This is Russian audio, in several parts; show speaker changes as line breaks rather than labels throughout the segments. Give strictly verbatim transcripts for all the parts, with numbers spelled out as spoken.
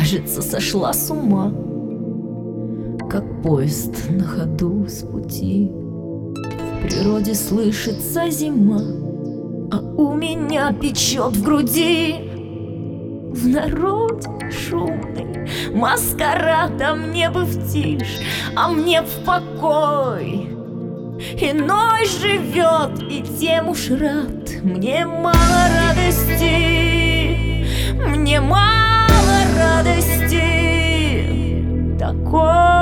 кажется, сошла с ума. Как поезд на ходу с пути, в природе слышится зима, а у меня печет в груди. В народе шумный маскарад, а мне бы в тишь, а мне в покой. Иной живет, и тем уж рад. Мне мало радости, мне мало радости такой.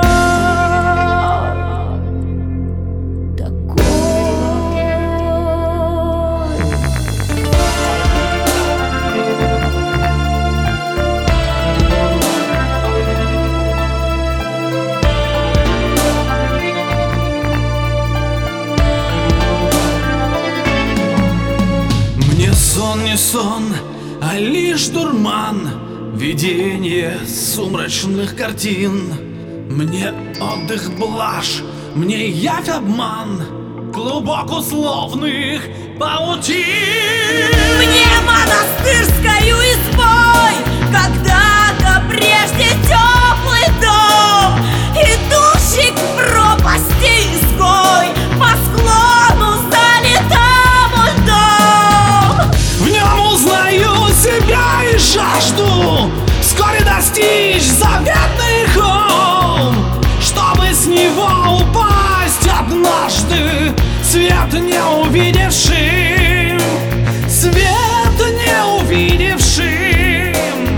Сон не сон, а лишь дурман, видение сумрачных картин. Мне отдых блажь, мне явь обман, клубок условных паутин.
Мне монастырскою избой когда-то прежде теплый дом, идущий к пропасти изгой, по склону залитому льдом.
В нем узнаю себя и жажду вскоре достичь заветный холм, чтобы с него упасть однажды, свет не увидевшим, свет не увидевшим.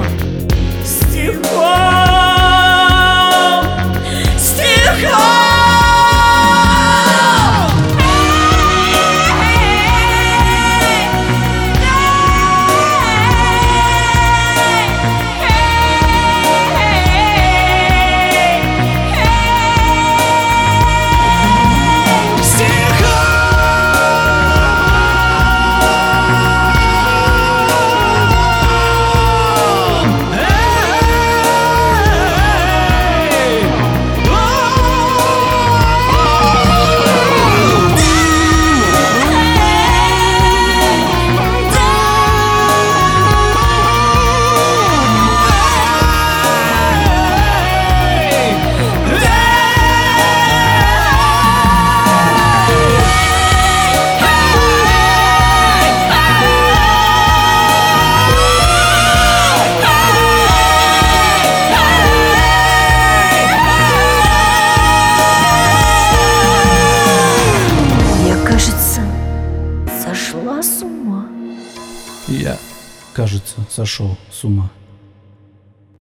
Стихом, стихом.
Сошла с ума.
Я, кажется, сошел с ума.